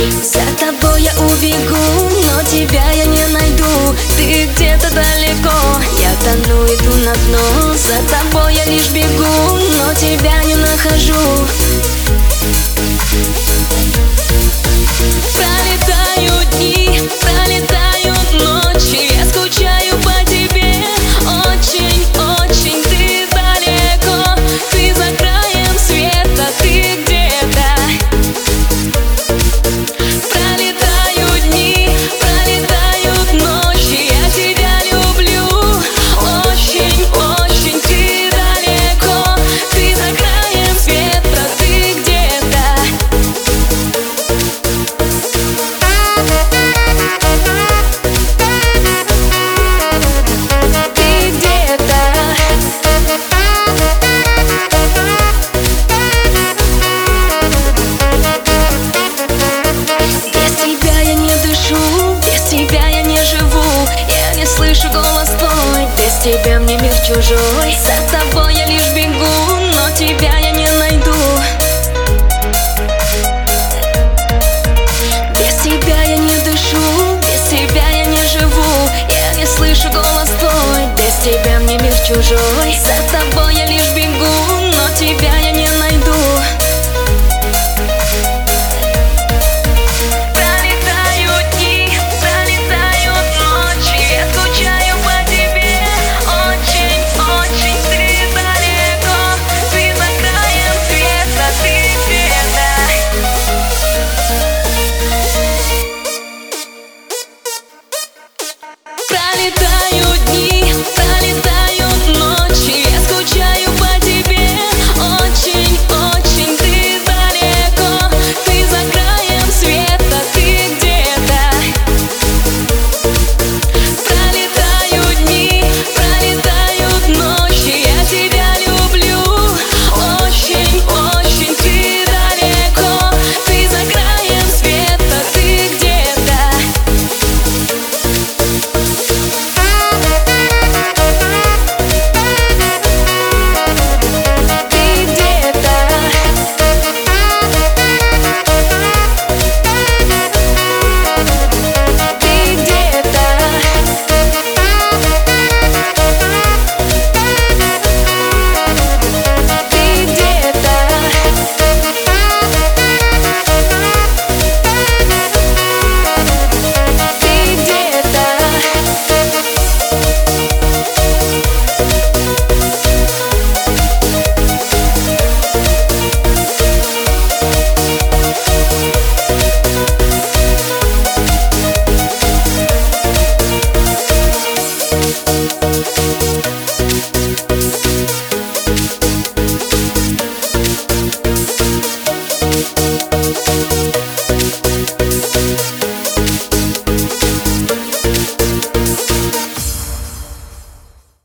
За тобой я убегу, но тебя я не найду. Ты где-то далеко, я тону, иду на дно. За тобой я лишь бегу, но тебя не нахожу. Пролетают дни, пролетают ночи, я скучаю по тебе. Очень, очень ты далеко, ты за краем света, ты где-то. Пролетают дни, пролетают ночи, я тебя люблю. Очень, очень ты далеко, ты за краем света, ты где-то. Слышу голос твой, без тебя мне мир чужой. За тобой я лишь бегу, но тебя я не найду. Без тебя я не дышу, без тебя я не живу. Я не слышу голос твой, без тебя мне мир чужой. За тобой я лишь бегу, но тебя я не найду. Пролетают дни, пролетают ночи, я скучаю по тебе. Очень, очень ты далеко, ты за краем света, ты где-то. Пролетают дни, пролетают ночи, я тебя люблю. Очень, очень ты далеко, ты за краем света, ты где-то.